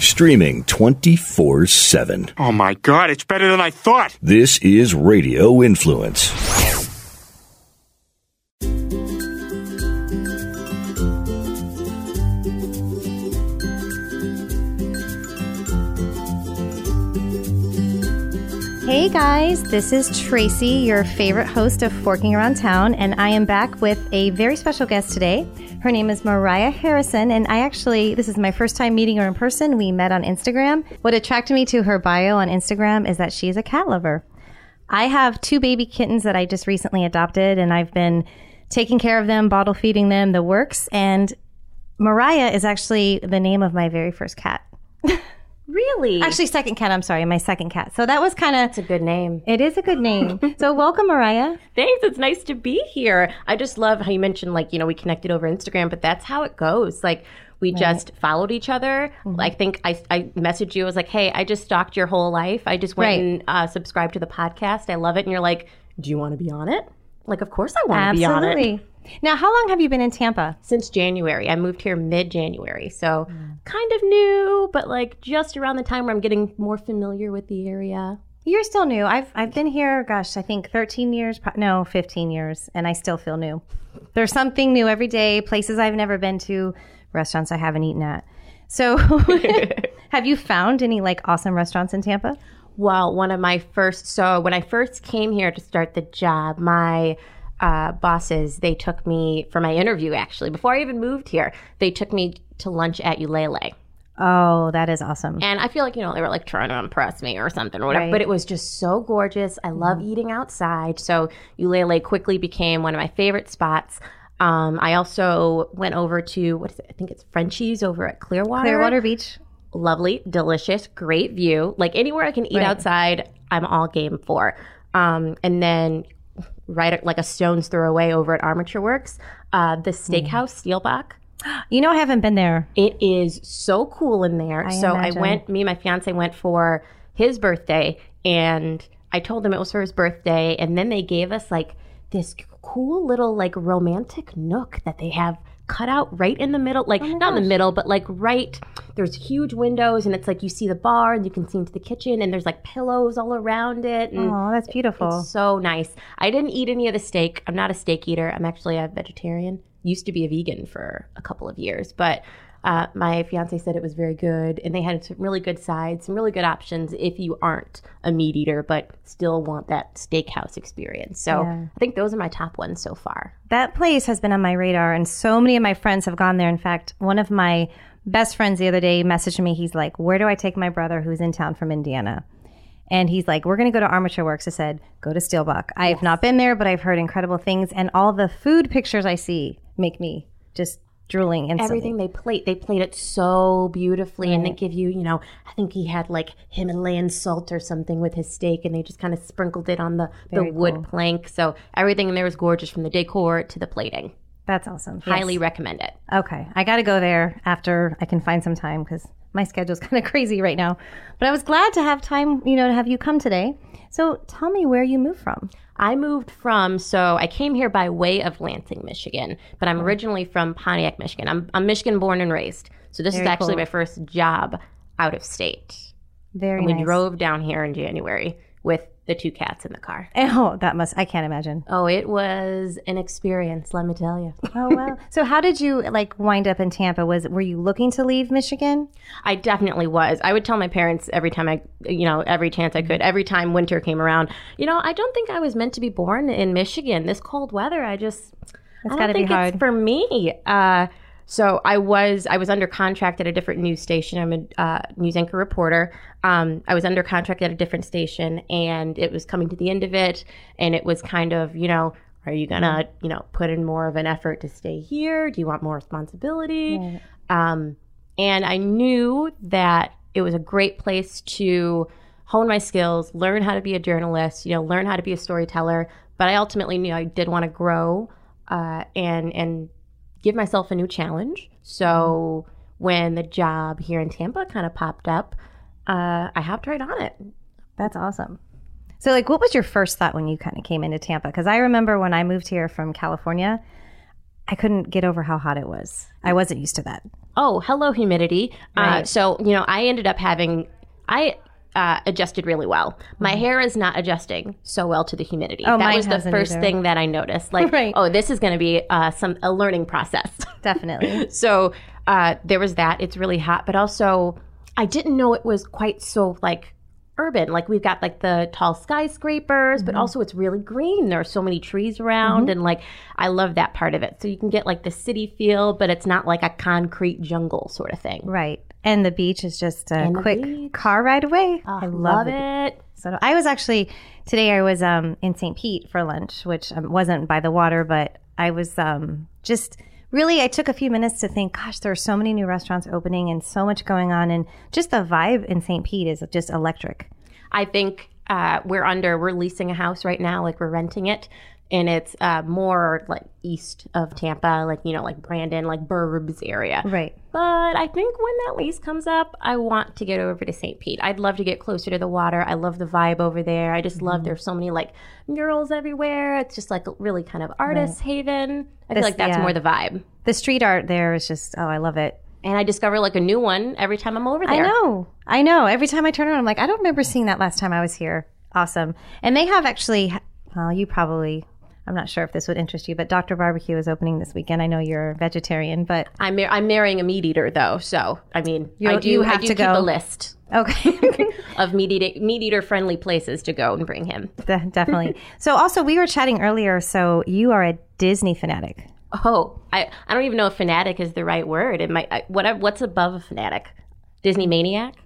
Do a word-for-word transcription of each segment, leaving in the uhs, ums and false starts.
Streaming twenty-four seven. Oh my God, it's better than I thought. This is Radio Influence. Hey guys, this is Tracy, your favorite host of Forking Around Town, and I am back with a very special guest today. Her name is Mariah Harrison, and I actually, this is my first time meeting her in person. We met on Instagram. What attracted me to her bio on Instagram is that she's a cat lover. I have two baby kittens that I just recently adopted, and I've been taking care of them, bottle feeding them, the works, and Mariah is actually the name of my very first cat. Really? Actually, second cat. I'm sorry, my second cat. So that was kind of... It's a good name. It is a good name. So welcome, Mariah. Thanks. It's nice to be here. I just love how you mentioned, like, you know, we connected over Instagram, but that's how it goes. Like, we right. just followed each other. Mm-hmm. I think I, I messaged you. I was like, hey, I just stalked your whole life. I just went right. and uh, subscribed to the podcast. I love it. And you're like, do you want to be on it? Like, of course I want to be on it. Absolutely. Now, how long have you been in Tampa? Since January. I moved here mid-January. So mm. kind of new, but like just around the time where I'm getting more familiar with the area. You're still new. I've I've been here, gosh, I think thirteen years, no, fifteen years, and I still feel new. There's something new every day, places I've never been to, restaurants I haven't eaten at. So have you found any like awesome restaurants in Tampa? Well, one of my first, so when I first came here to start the job, my uh, bosses, they took me for my interview, actually. Before I even moved here, they took me to lunch at Ulele. Oh, that is awesome. And I feel like, you know, they were like trying to impress me or something or whatever, right. but it was just so gorgeous. I love mm. eating outside. So Ulele quickly became one of my favorite spots. Um, I also went over to, what is it? I think it's Frenchie's over at Clearwater. Clearwater Beach. Lovely, delicious, great view. Like anywhere I can eat right. outside, I'm all game for. Um, and then right at, like a stone's throw away over at Armature Works, uh, the steakhouse, mm. Steelbach. You know, I haven't been there. It is so cool in there. I so imagine. I went, me and my fiance went for his birthday, and I told him it was for his birthday, and then they gave us like this cool little like romantic nook that they have cut out right in the middle, like oh not gosh. in the middle, but like right, there's huge windows and it's like you see the bar and you can see into the kitchen and there's like pillows all around it. And oh, that's beautiful. It's so nice. I didn't eat any of the steak. I'm not a steak eater. I'm actually a vegetarian. Used to be a vegan for a couple of years, but uh, my fiance said it was very good, and they had some really good sides, some really good options if you aren't a meat eater but still want that steakhouse experience. So yeah. I think those are my top ones so far. That place has been on my radar, and so many of my friends have gone there. In fact, one of my best friends the other day messaged me. He's like, where do I take my brother who's in town from Indiana? And he's like, we're going to go to Armature Works. I said, go to Steelbach. I have yes. not been there, but I've heard incredible things. And all the food pictures I see make me just drooling instantly. Everything they plate, they plate it so beautifully. Right. And they give you, you know, I think he had like Himalayan salt or something with his steak. And they just kind of sprinkled it on the, the wood cool. plank. So everything in there was gorgeous, from the decor to the plating. That's awesome. Highly yes. recommend it. Okay. I got to go there after I can find some time, because my schedule's kind of crazy right now. But I was glad to have time, you know, to have you come today. So tell me where you moved from. I moved from, so I came here by way of Lansing, Michigan, but I'm originally from Pontiac, Michigan. I'm, I'm Michigan born and raised. So this Very is actually cool. my first job out of state. Very and we nice. drove down here in January with the two cats in the car. Oh, that must, I can't imagine. Oh, it was an experience, let me tell you. Oh, wow. So how did you like wind up in Tampa? Was Were you looking to leave Michigan? I definitely was. I would tell my parents every time I, you know, every chance I could, every time winter came around, you know, I don't think I was meant to be born in Michigan. This cold weather, I just, It's I got to don't think be hard. it's for me. Uh, So I was I was under contract at a different news station. I'm a uh, news anchor reporter. Um, I was under contract at a different station, and it was coming to the end of it. And it was kind of, you know, are you gonna, you know, put in more of an effort to stay here? Do you want more responsibility? Right. Um, and I knew that it was a great place to hone my skills, learn how to be a journalist, you know, learn how to be a storyteller. But I ultimately knew I did want to grow uh, and and. give myself a new challenge. So when the job here in Tampa kind of popped up, uh, I hopped right on it. That's awesome. So like, what was your first thought when you kind of came into Tampa? Because I remember when I moved here from California, I couldn't get over how hot it was. I wasn't used to that. Oh, hello, humidity. Right. Uh, so, you know, I ended up having, I uh, adjusted really well. My mm-hmm. hair is not adjusting so well to the humidity. Oh, that mine was the first either. thing that I noticed. Like, right. oh, this is going to be uh, some a learning process. Definitely. So uh, there was that. It's really hot. But also, I didn't know it was quite so, like, urban. Like, we've got like the tall skyscrapers, mm-hmm. but also it's really green. There are so many trees around, mm-hmm. and like I love that part of it. So you can get like the city feel, but it's not like a concrete jungle sort of thing. Right. And the beach is just a And the quick beach. car ride away. Oh, I love love it. So I was actually today I was um in Saint Pete for lunch, which um, wasn't by the water, but I was um just really, I took a few minutes to think, gosh, there are so many new restaurants opening and so much going on. And just the vibe in Saint Pete is just electric. I think uh, we're under, we're leasing a house right now, like we're renting it. And it's uh, more like east of Tampa, like, you know, like Brandon, like Burbs area. Right. But I think when that lease comes up, I want to get over to Saint Pete. I'd love to get closer to the water. I love the vibe over there. I just mm-hmm. love there's so many like murals everywhere. It's just like a really kind of artist right. haven. I this, feel like that's yeah. more the vibe. The street art there is just, oh, I love it. And I discover like a new one every time I'm over there. I know. I know. Every time I turn around, I'm like, I don't remember seeing that last time I was here. Awesome. And they have actually, well, you probably... I'm not sure if this would interest you, but Doctor Barbecue is opening this weekend. I know you're a vegetarian, but I'm mar- I'm marrying a meat eater though, so I mean, you, I do you have I do to keep go. a list. Okay. of meat eater meat eater friendly places to go and bring him. De- definitely. So also, we were chatting earlier. So you are a Disney fanatic. Oh, I, I don't even know if fanatic is the right word. It might. I, what what's above a fanatic? Disney maniac.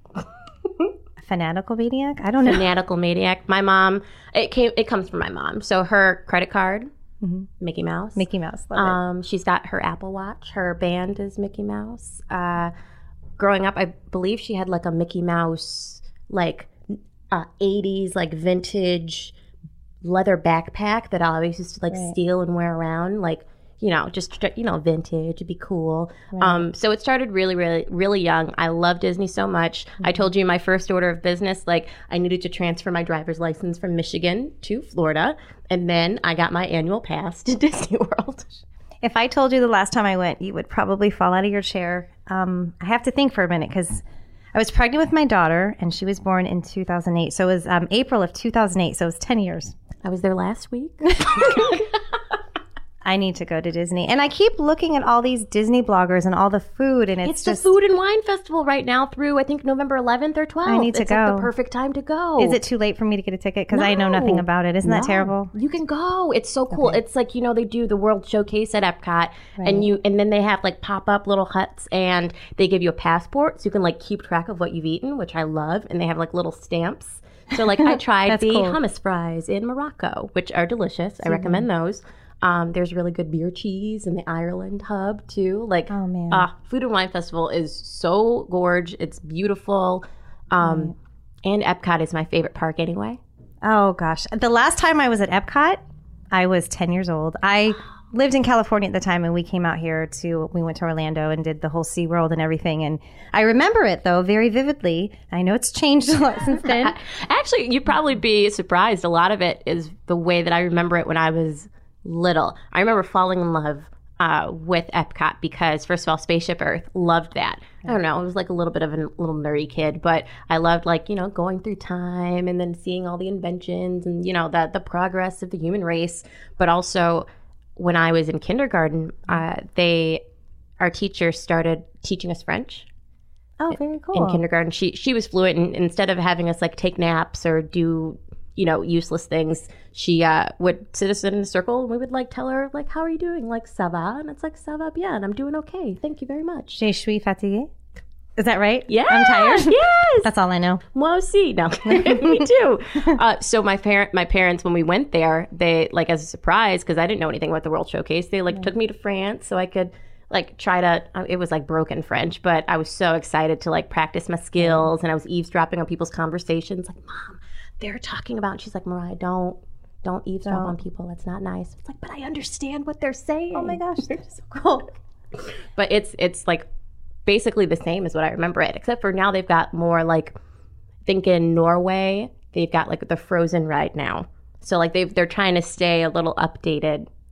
Fanatical maniac? I don't know. Fanatical maniac. My mom, it came. It comes from my mom. So her credit card, mm-hmm. Mickey Mouse. Mickey Mouse. Love um, it. She's got her Apple Watch. Her band is Mickey Mouse. Uh, growing up, I believe she had like a Mickey Mouse, like uh, eighties, like vintage leather backpack that I always used to like right. steal and wear around. Like, you know, just, you know, vintage, it'd be cool. Right. Um, so it started really, really, really young. I love Disney so much. Mm-hmm. I told you my first order of business, like I needed to transfer my driver's license from Michigan to Florida. And then I got my annual pass to Disney World. If I told you the last time I went, you would probably fall out of your chair. Um, I have to think for a minute because I was pregnant with my daughter and she was born in two thousand eight. So it was um, April of two thousand eight. So it was ten years. I was there last week. I need to go to Disney. And I keep looking at all these Disney bloggers and all the food, and it's, it's just... the Food and Wine Festival right now through, I think, November eleventh or twelfth. I need to it's go. It's like the perfect time to go. Is it too late for me to get a ticket? Because no. I know nothing about it. Isn't no. that terrible? You can go. It's so cool. Okay. It's like, you know, they do the World Showcase at Epcot, right. and you and then they have like pop-up little huts, and they give you a passport so you can like keep track of what you've eaten, which I love, and they have like little stamps. So like I tried the cool. hummus fries in Morocco, which are delicious. I mm-hmm. recommend those. Um, there's really good beer cheese in the Ireland hub too. Like, oh man, uh, Food and Wine Festival is so gorge. It's beautiful, um, mm. and Epcot is my favorite park anyway. Oh gosh, the last time I was at Epcot, I was ten years old. I lived in California at the time, and we came out here to. We went to Orlando and did the whole SeaWorld and everything. And I remember it though very vividly. I know it's changed a lot since then. Actually, you'd probably be surprised. A lot of it is the way that I remember it when I was little. I remember falling in love uh, with Epcot because, first of all, Spaceship Earth, loved that. I don't know, I was like a little bit of a little nerdy kid, but I loved like, you know, going through time and then seeing all the inventions and, you know, the, the progress of the human race. But also, when I was in kindergarten, uh, they, our teacher started teaching us French. Oh, very cool. In kindergarten. She, she was fluent, and instead of having us like take naps or do you know, useless things, she uh, would sit us in a circle and we would like tell her like, how are you doing? Like, ça va? And it's like, ça va bien. I'm doing okay. Thank you very much. Je suis fatiguée. Is that right? Yeah. I'm tired? Yes. That's all I know. Moi aussi. No, me too. Uh, so my parent, my parents, when we went there, they like as a surprise, because I didn't know anything about the World Showcase, they like yeah. took me to France so I could like try to, it was like broken French, but I was so excited to like practice my skills, and I was eavesdropping on people's conversations like, Mom, they're talking about, and she's like, Mariah, don't, don't eavesdrop don't. on people. That's not nice. It's like, but I understand what they're saying. Oh my gosh, that's so cool. But it's, it's like basically the same as what I remember it, except for now they've got more like, think in Norway, they've got like the Frozen ride now. So like they've, they're trying to stay a little updated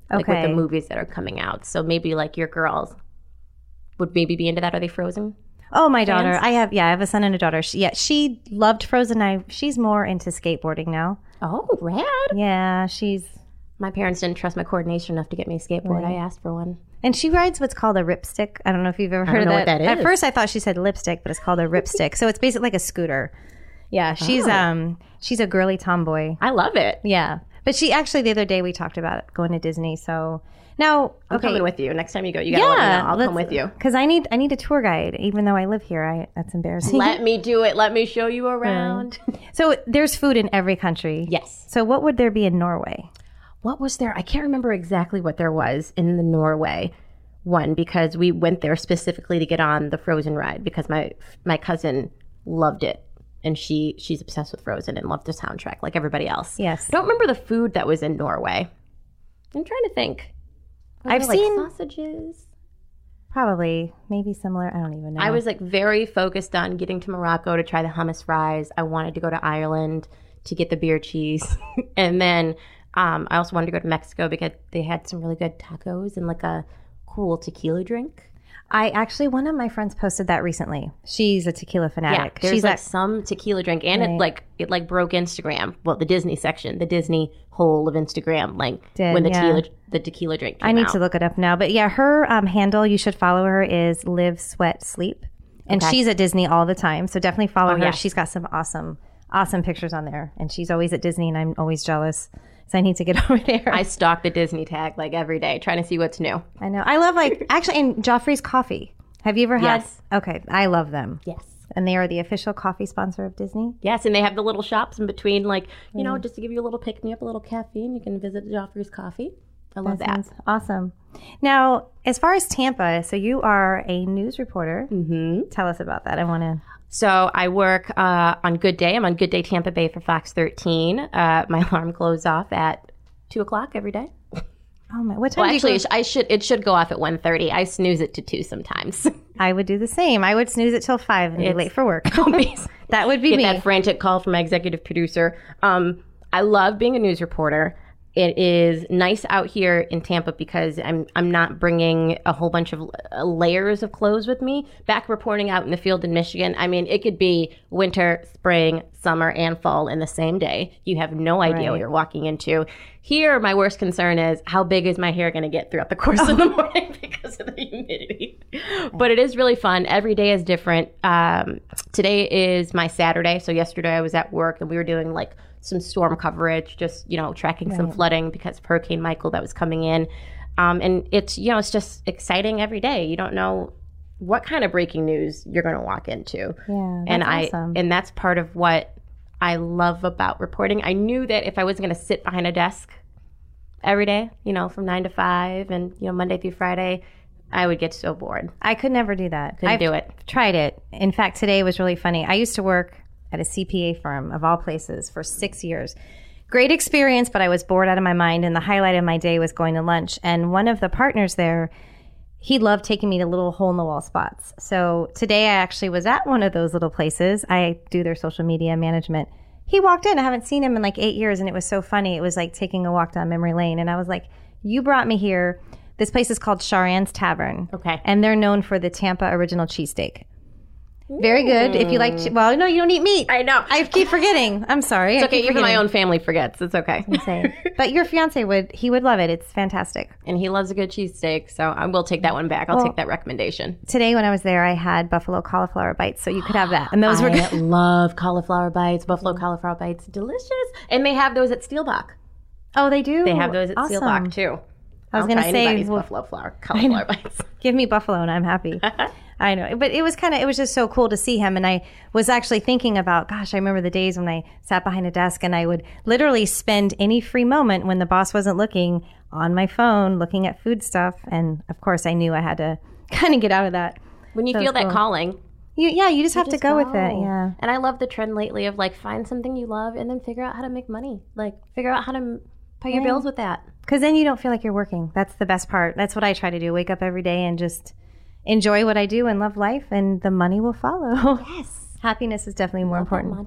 like with Okay. the movies that are coming out. So maybe like your girls would maybe be into that. Are they Frozen? Oh, my daughter. Fans? I have, yeah, I have a son and a daughter. She, yeah, she loved Frozen. I, she's more into skateboarding now. Oh, rad. Yeah, she's, My parents didn't trust my coordination enough to get me a skateboard. Right. I asked for one. and she rides what's called a ripstick. I don't know if you've ever I heard don't of know that. what that At is. first, I thought she said lipstick, but it's called a ripstick. So it's basically like a scooter. Yeah, she's Oh. um she's a girly tomboy. I love it. Yeah, but she actually the other day we talked about going to Disney. So now, I'm okay, coming with you. Next time you go, you gotta let me know. I'll come with you. because I need I need a tour guide. Even though I live here, I that's embarrassing. Let me do it. Let me show you around. So there's food in every country. Yes. So what would there be in Norway? What was there? I can't remember exactly what there was in the Norway one because we went there specifically to get on the Frozen ride because my my cousin loved it. And she she's obsessed with Frozen and loved the soundtrack like everybody else. Yes. I don't remember the food that was in Norway. I'm trying to think. Was I've there, like, seen- sausages. Probably, maybe similar. I don't even know. I was like very focused on getting to Morocco to try the hummus fries. I wanted to go to Ireland to get the beer cheese. And then um, I also wanted to go to Mexico because they had some really good tacos and like a cool tequila drink. I actually one of my friends posted that recently. She's a tequila Yeah, fanatic. there's She's like at, some tequila drink, and Right. it like it like broke Instagram. Well, the Disney section, the Disney whole of Instagram, like Did, when the yeah. tequila the tequila drink. Came I need out. to look it up now. But yeah, her um, handle, you should follow her, is Live, Sweat, Sleep. And Okay. she's at Disney all the time. So definitely follow Oh, her. yeah. She's got some awesome, awesome pictures on there. And she's always at Disney, and I'm always jealous. So I need to get over there. I stalk the Disney tag like every day, trying to see what's new. I know. I love, like, actually, and Joffrey's Coffee. Have you ever had? Yes. Okay. I love them. Yes. And they are the official coffee sponsor of Disney. Yes, and they have the little shops in between, like, you Mm. know, just to give you a little pick me up, a little caffeine. You can visit Joffrey's Coffee. I love that. Sounds awesome. Now, as far as Tampa, so you are a news reporter. Mm-hmm. Tell us about that. I want to. So I work uh, on Good Day. I'm on Good Day Tampa Bay for Fox thirteen. Uh, my alarm goes off at two o'clock every day. Oh my! What time Well, do actually, you it sh- I should it should go off at one thirty. I snooze it to two sometimes. go? I would do the same. I would snooze it till five and be It's- late for work. That would be Get me. that frantic call from my executive producer. Um, I love being a news reporter. It is nice out here in Tampa because I'm I'm not bringing a whole bunch of uh, layers of clothes with me. Back reporting out in the field in Michigan, I mean, it could be winter, spring, summer, and fall in the same day. You have no idea Right. what you're walking into. Here, my worst concern is how big is my hair going to get throughout the course of the morning because of the humidity. But it is really fun. Every day is different. Um, today is my Saturday. So yesterday I was at work and we were doing like some storm coverage, just, you know, tracking some flooding because of Hurricane Michael that was coming in. Um, and it's, you know, it's just exciting every day. You don't know what kind of breaking news you're going to walk into. Yeah, that's and I, awesome. and that's part of what I love about reporting. I knew that if I wasn't going to sit behind a desk every day, you know, from nine to five and, you know, Monday through Friday, I would get so bored. I could never do that. Couldn't I've do it. tried it. In fact, today was really funny. I used to work at a C P A firm, of all places, for six years. Great experience, but I was bored out of my mind. And the highlight of my day was going to lunch. And one of the partners there, he loved taking me to little hole in the wall spots. So today I actually was at one of those little places. I do their social media management. He walked in. I haven't seen him in like eight years. And it was so funny. It was like taking a walk down memory lane. And I was like, you brought me here. This place is called Sharan's Tavern. Okay. And they're known for the Tampa original cheesesteak. Very good. If you like, che- well, no, you don't eat meat. I know. I keep forgetting. I'm sorry. It's I okay. keep Even my forgetting. own family forgets. It's okay. Insane. But your fiance would, he would love it. It's fantastic. And he loves a good cheesesteak, so I will take that one back. I'll Well- take that recommendation. Today when I was there, I had buffalo cauliflower bites, so you could have that. And those were I good. love cauliflower bites, buffalo cauliflower bites. Delicious. And they have those at Steelbach. Oh, they do? They have those at Awesome. Steelbach, too. I was I'll going to try say, anybody's well, buffalo flower, cauliflower bites. give me buffalo and I'm happy. I know. But it was kind of, it was just so cool to see him. And I was actually thinking about, gosh, I remember the days when I sat behind a desk and I would literally spend any free moment when the boss wasn't looking on my phone, looking at food stuff. And of course, I knew I had to kind of get out of that. When you So feel it's that cool. calling, You, yeah, you just have to just go, with it. go. Yeah. And I love the trend lately of like find something you love and then figure out how to make money. Like figure out how to m- pay your Yeah. bills with that. Because then you don't feel like you're working. That's the best part. That's what I try to do. Wake up every day and just enjoy what I do and love life, and the money will follow. Yes. Happiness is definitely more Love that important. mantra.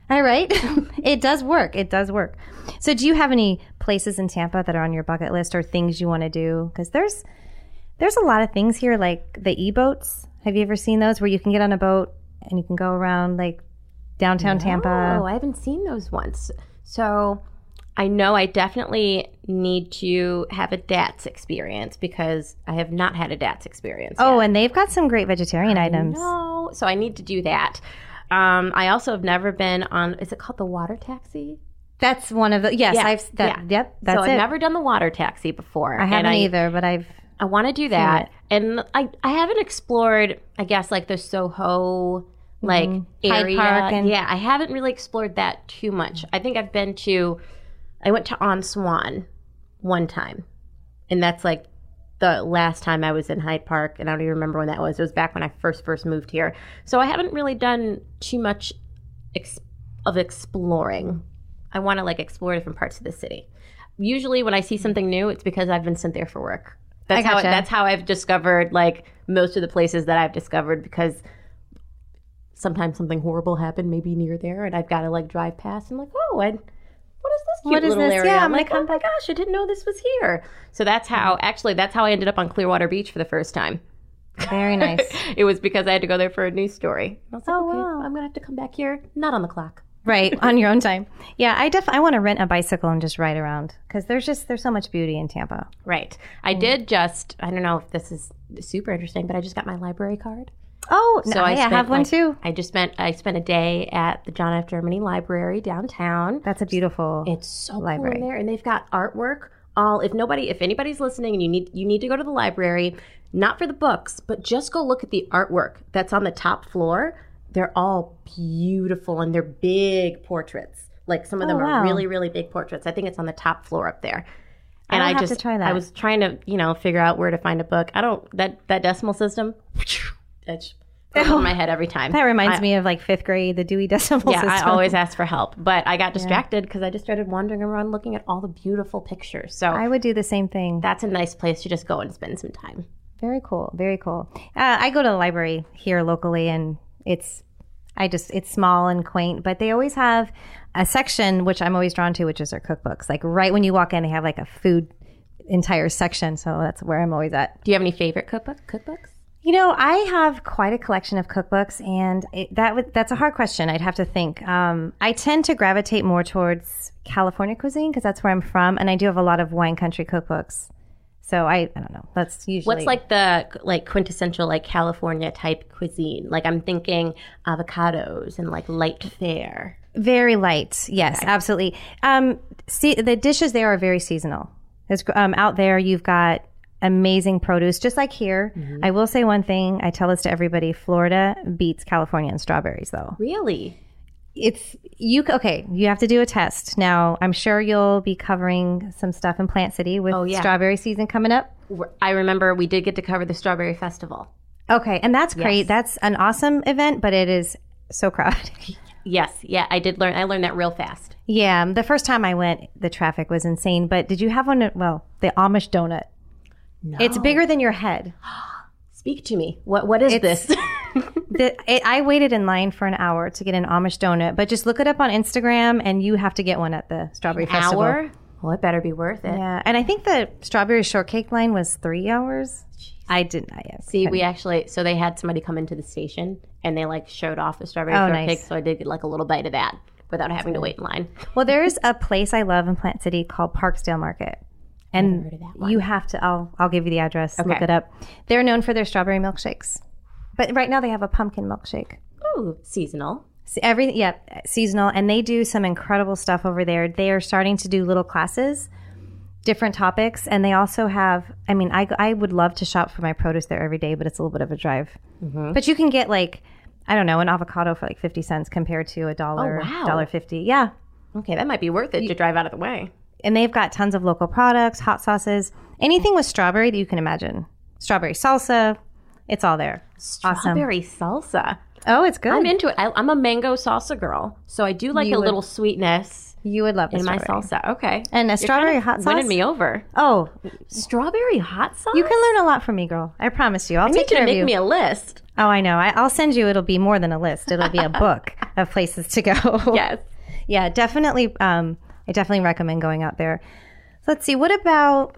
All right. It does work. It does work. So do you have any places in Tampa that are on your bucket list or things you want to do? Because there's there's a lot of things here, like the e-boats. Have you ever seen those where you can get on a boat and you can go around like downtown Tampa? Oh, I haven't seen those once. So I know I definitely need to have a D A T S experience because I have not had a D A T S experience Oh, yet. and they've got some great vegetarian items. No, so I need to do that. Um, I also have never been on, is it called the water taxi? That's one of the, yes, Yeah, I've, that, yeah. yep, that's so I've it. never done the water taxi before. I haven't and I, either, but I've, I want to do that. And I, I haven't explored, I guess, like the Soho like Mm-hmm. Hyde area. Park and- yeah, I haven't really explored that too much. I think I've been to, I went to On Swan one time. And that's like the last time I was in Hyde Park. And I don't even remember when that was. It was back when I first first moved here. So I haven't really done too much ex- of exploring. I want to like explore different parts of the city. Usually when I see something new, it's because I've been sent there for work. That's I how gotcha. that's how I've discovered like most of the places that I've discovered, because sometimes something horrible happened maybe near there and I've got to like drive past and like, oh, I, what is this cute What is little this? area? Yeah, I'm I'm gonna like, come oh my back. gosh, I didn't know this was here. So that's how, actually, that's how I ended up on Clearwater Beach for the first time. very nice. It was because I had to go there for a news story. I was like, Oh, okay, wow. I'm going to have to come back here, not on the clock. Right, on your own time. Yeah, I def I want to rent a bicycle and just ride around because there's just there's so much beauty in Tampa. Right. I did just, I don't know if this is super interesting, but I just got my library card. Oh, So no, I, I spent, have one like- too. I just spent, I spent a day at the John F. Germany Library downtown. That's a beautiful. It's so library. cool in there, and they've got artwork. All if nobody, if anybody's listening, and you need you need to go to the library, not for the books, but just go look at the artwork that's on the top floor. They're all beautiful, and they're big portraits. Like some of them Oh, wow. are really, really big portraits. I think it's on the top floor up there. I And will I, have just, to try that. I was trying to, you know, figure out where to find a book. I don't that that decimal system. That's goes over my head every time. That reminds I- me of like fifth grade, the Dewey Decimal Yeah, System. I always ask for help, but I got distracted because I just started wandering around looking at all the beautiful pictures. So I would do the same thing. that's a nice place to just go and spend some time. Very cool. Very cool. Uh, I go to the library here locally, and it's, I just, it's small and quaint, but they always have a section which I'm always drawn to, which is their cookbooks. Like right when you walk in, they have like a food entire section. So that's where I'm always at. Do you have any favorite cookbook cookbooks? You know, I have quite a collection of cookbooks, and it, that would, that's a hard question. I'd have to think. Um, I tend to gravitate more towards California cuisine because that's where I'm from, and I do have a lot of wine country cookbooks. So I, I don't know. That's usually What's like the like quintessential like California type cuisine? Like I'm thinking avocados and like light fare. very light. Yes, absolutely. Um, see, the dishes there are very seasonal. There's, um, out there, you've got amazing produce, just like here. I will say one thing. I tell this to everybody: Florida beats California in strawberries, though. Really? It's you. Okay, you have to do a test. Now, I'm sure you'll be covering some stuff in Plant City with Oh, yeah. strawberry season coming up. I remember we did get to cover the Strawberry Festival. Okay, and that's great. Yes. That's an awesome event, but it is so crowded. Yes, yeah, I did learn. I learned that real fast. Yeah, the first time I went, the traffic was insane. But did you have one? Well, the Amish donut. No. It's bigger than your head. Speak to me. What What is It's- this? The, it, I waited in line for an hour to get an Amish donut, but just look it up on Instagram, and you have to get one at the Strawberry Festival. Hour? Well, it better be worth it. Yeah, and I think the strawberry shortcake line was three hours. I didn't. I yes, See, we actually, so they had somebody come into the station and they like showed off the strawberry Oh, shortcake. nice. So I did get like a little bite of that without having to wait in line. Well, there's a place I love in Plant City called Parksdale Market, and heard of that one. you have to. I'll I'll give you the address. Look Okay. it up. They're known for their strawberry milkshakes, but right now they have a pumpkin milkshake. Ooh, seasonal. So every yeah, seasonal, and they do some incredible stuff over there. They are starting to do little classes, different topics, and they also have. I mean, I I would love to shop for my produce there every day, but it's a little bit of a drive. Mm-hmm. But you can get like, I don't know, an avocado for like fifty cents compared to a dollar, Oh, wow. dollar fifty. Yeah, Okay, that might be worth it to drive out of the way. and they've got tons of local products, hot sauces, anything with strawberry that you can imagine. Strawberry salsa, it's all there. Awesome. Strawberry salsa. Oh, it's good. I'm into it. I, I'm a mango salsa girl, so I do like You a would- little sweetness you would love the in my strawberry. salsa. Okay, And a You're strawberry kind of hot sauce. winning me over. Oh, Strawberry hot sauce. you can learn a lot from me, girl. I promise you. I'll I need take you care to of make you. me a list. Oh, I know. I, I'll send you. It'll be more than a list. It'll be a book. of places to go. Yes. Yeah, definitely. Um, I definitely recommend going out there. Let's see. What about,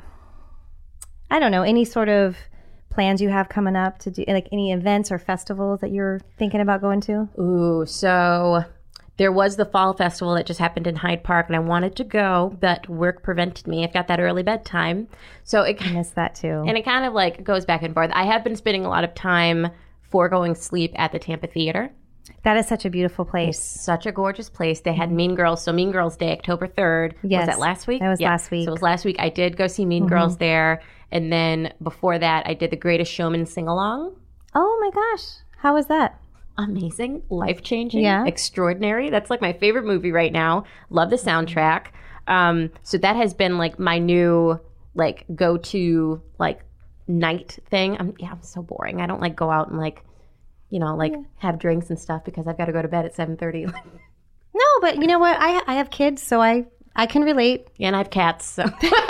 I don't know, any sort of plans you have coming up to do, like any events or festivals that you're thinking about going to? Ooh, so there was the fall festival that just happened in Hyde Park, and I wanted to go, but work prevented me. I've got that early bedtime. So it, I miss that too. And it kind of like goes back and forth. I have been spending a lot of time foregoing sleep at the Tampa Theater. That is such a beautiful place. It's such a gorgeous place. They had Mean Girls. So Mean Girls Day, October third. Yes. Was that last week? That was Yeah. last week. So it was last week. I did go see Mean Mm-hmm. Girls there. And then before that, I did the Greatest Showman sing-along. Oh my gosh. How was that? Amazing, life-changing, Yeah. extraordinary. That's like my favorite movie right now. Love the soundtrack. Um, so that has been like my new like go-to like night thing. I'm yeah, I'm so boring. I don't like go out and like, you know, like have drinks and stuff because I've got to go to bed at seven thirty. No, but you know what? I I have kids, so I I can relate. And I have cats, so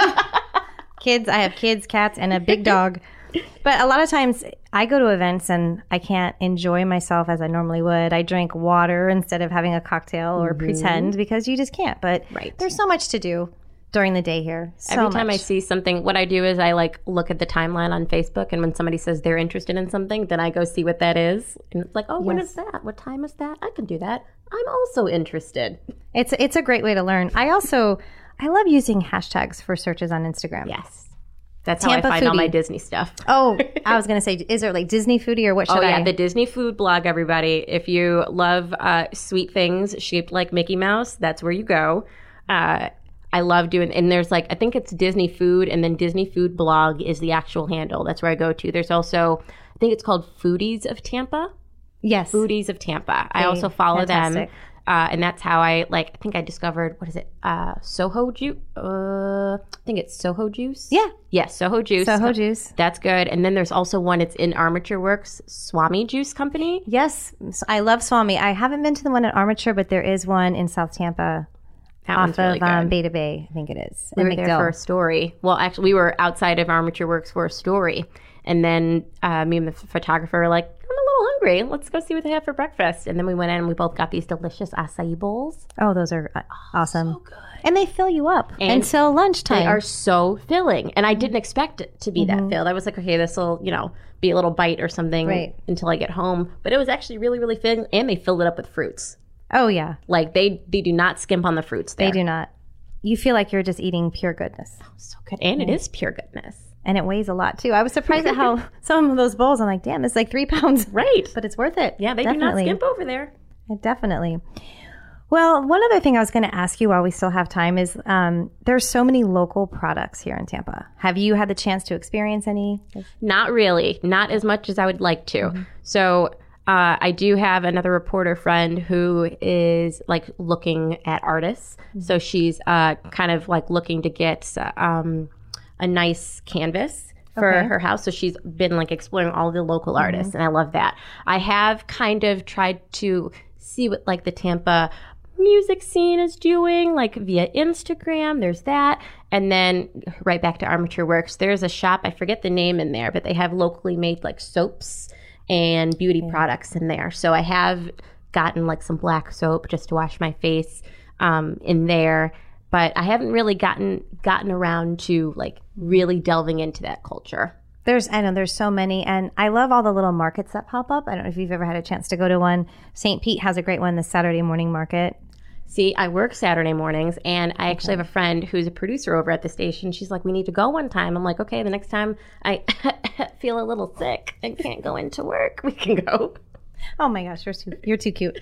Kids, I have kids, cats, and a big dog. But a lot of times I go to events and I can't enjoy myself as I normally would. I drink water instead of having a cocktail or pretend because you just can't. But Right. there's so much to do during the day here. So every time much. I see something, what I do is I like look at the timeline on Facebook, and when somebody says they're interested in something, then I go see what that is. And it's like, oh, when Yes. is that? What time is that? I can do that. I'm also interested. It's it's a great way to learn. I also I love using hashtags for searches on Instagram. Yes. That's Tampa how I find all my foodie. Disney stuff. Oh, I was going to say, is there like Disney foodie or what should Oh, yeah, I? the Disney food blog, everybody. If you love uh, sweet things shaped like Mickey Mouse, that's where you go. Uh, I love doing, and there's like, I think it's Disney food, and then Disney food blog is the actual handle. That's where I go to. There's also, I think it's called Foodies of Tampa. yes. Foodies of Tampa. I Okay, also follow fantastic. them. Uh, and that's how I, like, I think I discovered, what is it? Uh, Soho juice? Uh, I think it's Soho juice. Yeah. Yes, Soho juice. Soho juice. That's good. And then there's also one, it's in Armature Works, Swami Juice Company. Yes. I love Swami. I haven't been to the one at Armature, but there is one in South Tampa That off one's really of um, good. Beta Bay, I think it is. We in were there McDill. for a story. Well, actually, we were outside of Armature Works for a story. And then uh, me and the photographer were like, I'm a little hungry. Let's go see what they have for breakfast. And then we went in and we both got these delicious acai bowls. Oh, those are uh, awesome. So good. And they fill you up And until lunchtime. They are so filling. And I didn't expect it to be Mm-hmm. that filled. I was like, okay, this will, you know, be a little bite or something Right. until I get home. But it was actually really, really filling. And they filled it up with fruits. Oh, yeah. Like they, they do not skimp on the fruits there. They do not. You feel like you're just eating pure goodness. So good. And it is pure goodness. And it weighs a lot, too. I was surprised at how some of those bowls, I'm like, damn, it's like three pounds. Right. But it's worth it. Yeah, they Definitely. do not skimp over there. Definitely. Well, one other thing I was going to ask you while we still have time is um, there's so many local products here in Tampa. Have you had the chance to experience any? Not really. Not as much as I would like to. Mm-hmm. So uh, I do have another reporter friend who is like looking at artists. Mm-hmm. So she's uh, kind of like looking to get um, a nice canvas for Okay. her house. So she's been like exploring all the local artists, and I love that. I have kind of tried to see what like the Tampa music scene is doing, like via Instagram. There's that. And then right back to Armature Works, there's a shop, I forget the name in there, but they have locally made like soaps and beauty products in there. So I have gotten like some black soap just to wash my face um, in there. But I haven't really gotten gotten around to like really delving into that culture. There's, I know there's so many, and I love all the little markets that pop up. I don't know if you've ever had a chance to go to one. Saint Pete has a great one, the Saturday morning market. See, I work Saturday mornings, and I actually have a friend who's a producer over at the station. She's like, we need to go one time. I'm like, okay, the next time I feel a little sick and can't go into work, we can go. Oh my gosh, you're too, you're too cute.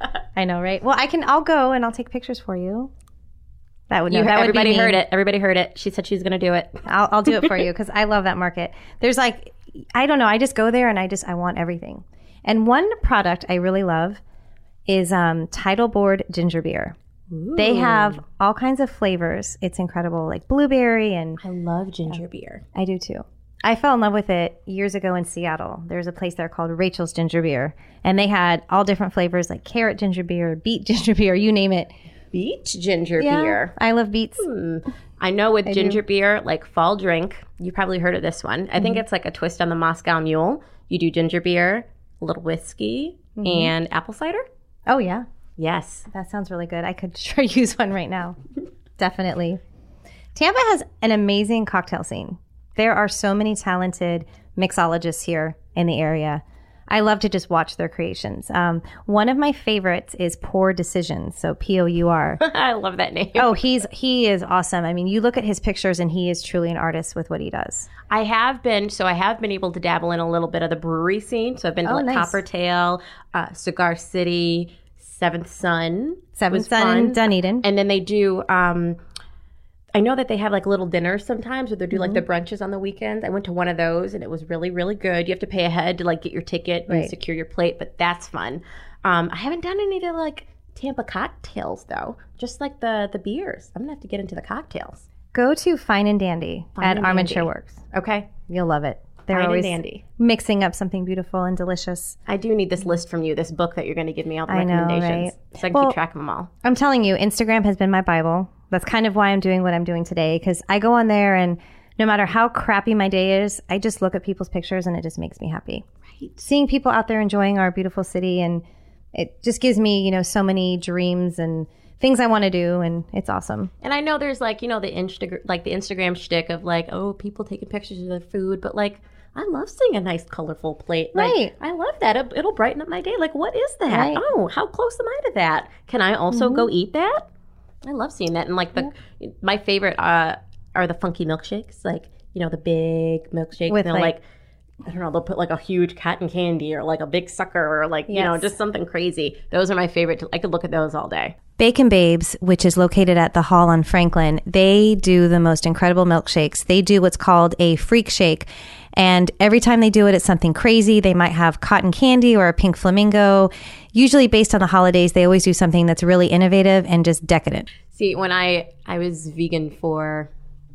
I know, right? Well, I can, I'll go and I'll take pictures for you. That would, no, You, that would be everybody mean. heard it. Everybody heard it. She said she's going to do it. I'll, I'll do it for you because I love that market. There's like, I don't know, I just go there and I just, I want everything. And one product I really love is um, Tidal Board ginger beer. Ooh. They have all kinds of flavors. It's incredible, like blueberry, and I love ginger beer. I do too. I fell in love with it years ago in Seattle. There's a place there called Rachel's Ginger Beer, and they had all different flavors like carrot ginger beer, beet ginger beer, you name it. Beet ginger Yeah, beer. I love beets. Hmm. I know with ginger beer, like fall drink, you probably heard of this one. I think it's like a twist on the Moscow Mule. You do ginger beer, a little whiskey, and apple cider. Oh yeah, Yes. That sounds really good. I could sure use one right now. Definitely. Tampa has an amazing cocktail scene. There are so many talented mixologists here in the area. I love to just watch their creations. Um, one of my favorites is Pour Decisions, so P O U R. I love that name. Oh, he's he is awesome. I mean, you look at his pictures and he is truly an artist with what he does. I have been, so I have been able to dabble in a little bit of the brewery scene. So I've been to Oh, like nice. Coppertail, uh, Cigar City, Seventh Sun. Seventh was Sun fun. in Dunedin. And then they do, um, I know that they have like little dinners sometimes, or they do like Mm-hmm. the brunches on the weekends. I went to one of those and it was really, really good. You have to pay ahead to like get your ticket and Right. secure your plate, but that's fun. Um, I haven't done any of the like Tampa cocktails though, just like the the beers. I'm gonna have to get into the cocktails. Go to Fine and Dandy Fine at and Armenture Dandy. Works. Okay, You'll love it. They're Fine and always dandy. mixing up something beautiful and delicious. I do need this list from you, this book that you're going to give me, all the I know, recommendations, right? so I can Well, keep track of them all. I'm telling you, Instagram has been my Bible. That's kind of why I'm doing what I'm doing today, because I go on there and no matter how crappy my day is, I just look at people's pictures and it just makes me happy. Right. Seeing people out there enjoying our beautiful city, and it just gives me, you know, so many dreams and things I want to do, and it's awesome. And I know there's like, you know, the Insta- like the Instagram shtick of like, oh, people taking pictures of their food, but like, I love seeing a nice, colorful plate. Like, Right. I love that. It, it'll brighten up my day. Like, what is that? Right. Oh, how close am I to that? Can I also go eat that? I love seeing that. And like the, my favorite uh, are the funky milkshakes. Like, you know, the big milkshakes. With, and they'll like- like, I don't know, they'll put like a huge cotton candy or like a big sucker or like, you know, Yes. just something crazy. Those are my favorite. I could look at those all day. Bacon Babes, which is located at the Hall on Franklin, they do the most incredible milkshakes. They do what's called a freak shake. And every time they do it, it's something crazy. They might have cotton candy or a pink flamingo. Usually based on the holidays, they always do something that's really innovative and just decadent. See, when I I was vegan for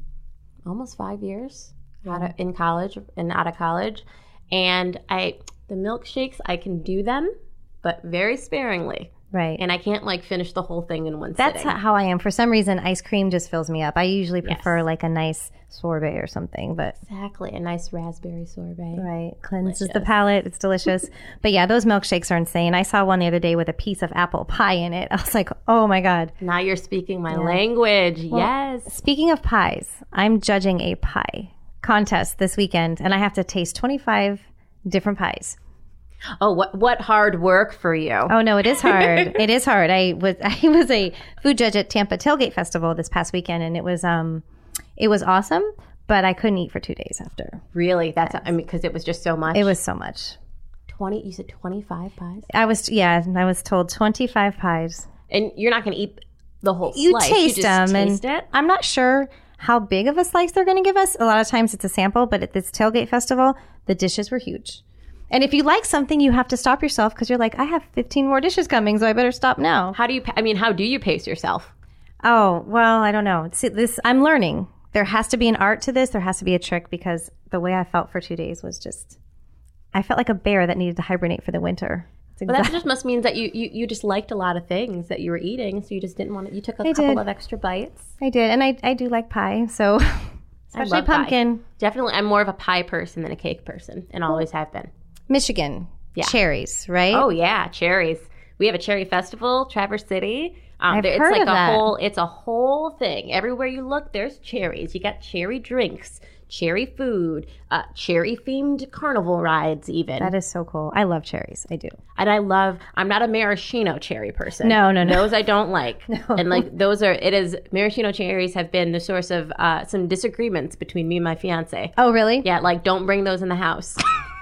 almost five years out of, in college and out of college, and I the milkshakes I can do them, but very sparingly, Right. and I can't like finish the whole thing in one That's sitting. how I am. For some reason, ice cream just fills me up. I usually Yes. prefer like a nice sorbet or something, but Exactly, a nice raspberry sorbet. right, cleanses the Delicious. palate. It's delicious. But yeah, those milkshakes are insane. I saw one the other day with a piece of apple pie in it. I was like, oh my God. Now you're speaking my language. Yes. Speaking of pies, I'm judging a pie contest this weekend, and I have to taste twenty-five different pies. Oh, what what hard work for you. Oh no, it is hard. It is hard. I was I was a food judge at Tampa Tailgate Festival this past weekend, and it was um it was awesome, but I couldn't eat for two days after. Really? That's I mean, because it was just so much. It was so much. twenty. You said twenty-five pies, I was yeah, I was told twenty-five pies. and you're not going to eat the whole You slice. taste you just them, taste and it. I'm not sure how big of a slice they're going to give us. A lot of times it's a sample, but at this Tailgate Festival, the dishes were huge. And if you like something, you have to stop yourself because you're like, I have fifteen more dishes coming, so I better stop now. How do you? pa- I mean, how do you pace yourself? Oh, well, I don't know. See, this I'm learning. There has to be an art to this. There has to be a trick, because the way I felt for two days was just, I felt like a bear that needed to hibernate for the winter. It's Well, that exact- just must mean that you, you you just liked a lot of things that you were eating, so you just didn't want to. You took a I couple did. of extra bites. I did, and I I do like pie, so especially love pie. pumpkin. Definitely, I'm more of a pie person than a cake person, and always have been. Michigan, Yeah. cherries, right? Oh yeah, cherries. We have a cherry festival, Traverse City. Um, I've there- it's heard like of a that. whole. It's a whole thing. Everywhere you look, there's cherries. You got cherry drinks, cherry food, uh, cherry themed carnival rides, even. That is so cool. I love cherries. I do. And I love. I'm not a maraschino cherry person. No, no, no. Those I don't like. And like those are. It is maraschino cherries have been the source of uh, some disagreements between me and my fiance. Oh, really? Yeah, like don't bring those in the house.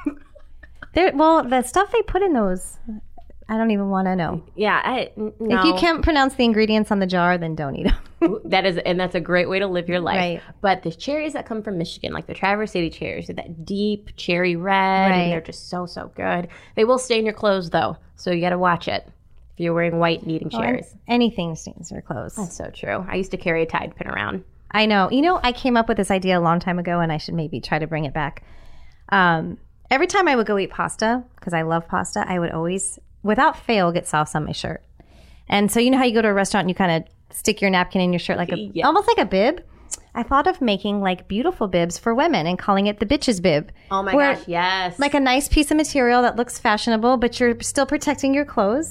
There, well, the stuff they put in those, I don't even want to know. yeah, I. n- No. If you can't pronounce the ingredients on the jar, then don't eat them. That is, and that's a great way to live your life. Right. But the cherries that come from Michigan, like the Traverse City cherries, they're that deep cherry red, Right. and they're just so so good. They will stain your clothes though, so you got to watch it if you're wearing white and eating cherries. Anything stains their clothes. That's so true. I used to carry a Tide pin around. I know. You know, I came up with this idea a long time ago, and I should maybe try to bring it back. Um, every time I would go eat pasta, because I love pasta, I would always, without fail, get sauce on my shirt. And so you know how you go to a restaurant and you kind of stick your napkin in your shirt like a, Yeah. almost like a bib? I thought of making like beautiful bibs for women and calling it the bitch's bib. Oh my Where- gosh, yes. Like a nice piece of material that looks fashionable, but you're still protecting your clothes.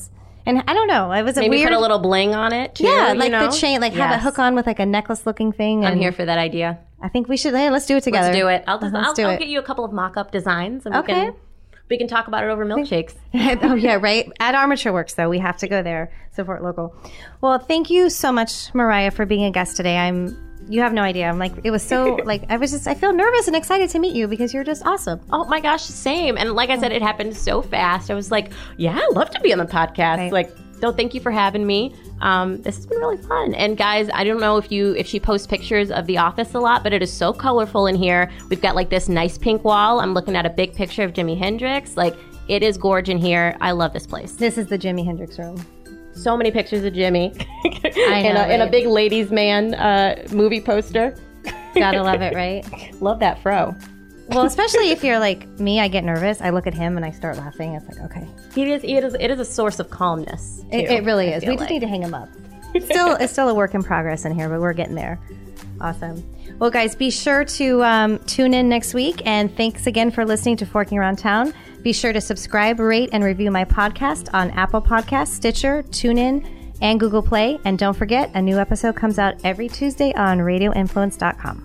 And I don't know, it was a Maybe weird... put a little bling on it, too. Yeah, you like know? the chain, like yes. have a hook on with like a necklace-looking thing. And I'm here for that idea. I think we should, hey, let's do it together. Let's do it. I'll, just, Let's I'll, do I'll it. get you a couple of mock-up designs. And we Okay. Can, we can talk about it over milkshakes. Oh, yeah, right? At Armature Works, though. We have to go there. Support local. Well, thank you so much, Mariah, for being a guest today. I'm... You have no idea. I'm like, it was so, like, I was just, I feel nervous and excited to meet you because you're just awesome. Oh my gosh, same. And like I said, it happened so fast. I was like, yeah, I'd love to be on the podcast. Right. Like, so thank you for having me. Um, this has been really fun. And guys, I don't know if you, if she posts pictures of the office a lot, but it is so colorful in here. We've got like this nice pink wall. I'm looking at a big picture of Jimi Hendrix. Like, it is gorgeous in here. I love this place. This is the Jimi Hendrix room. So many pictures of Jimmy. I know, in, a, right? in a big ladies' man uh, movie poster. Gotta love it, right? Love that fro. Well, especially if you're like me, I get nervous. I look at him and I start laughing. It's like, okay. It is, it is, it is a source of calmness. Too, It, it really I is. feel We just like. need to hang him up. It's still, it's still a work in progress in here, but we're getting there. Awesome. Well, guys, be sure to um, tune in next week. And thanks again for listening to Forking Around Town. Be sure to subscribe, rate, and review my podcast on Apple Podcasts, Stitcher, TuneIn, and Google Play. And don't forget, a new episode comes out every Tuesday on radio influence dot com.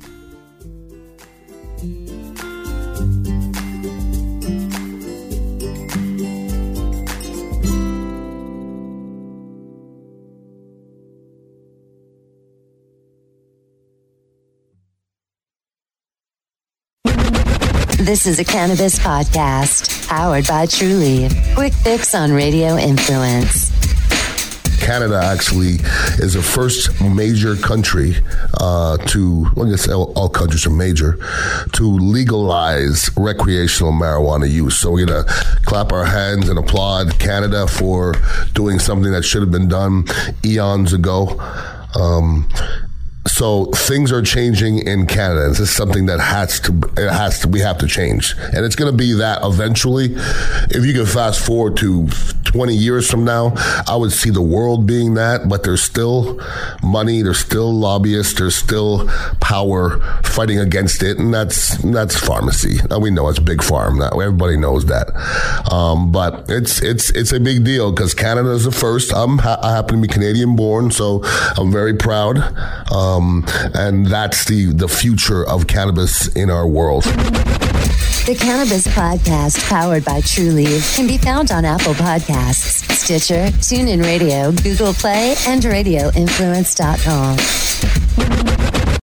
This is a cannabis podcast powered by Trulieve. Quick fix on Radio Influence. Canada actually is the first major country uh, to, well, I guess all, all countries are major, to legalize recreational marijuana use. So we're going to clap our hands and applaud Canada for doing something that should have been done eons ago. Um, So things are changing in Canada. This is something that has to, it has to, we have to change. And it's going to be that eventually. If you can fast forward to twenty years from now, I would see the world being that, but there's still money, there's still lobbyists, there's still power fighting against it. And that's, that's pharmacy. Now we know it's big pharma. That everybody knows that. Um, but it's, it's, it's a big deal because Canada is the first. I'm, ha- I happen to be Canadian born, so I'm very proud. Um, Um, and that's the, the future of cannabis in our world. The Cannabis Podcast, powered by Trulieve, can be found on Apple Podcasts, Stitcher, TuneIn Radio, Google Play, and radio influence dot com.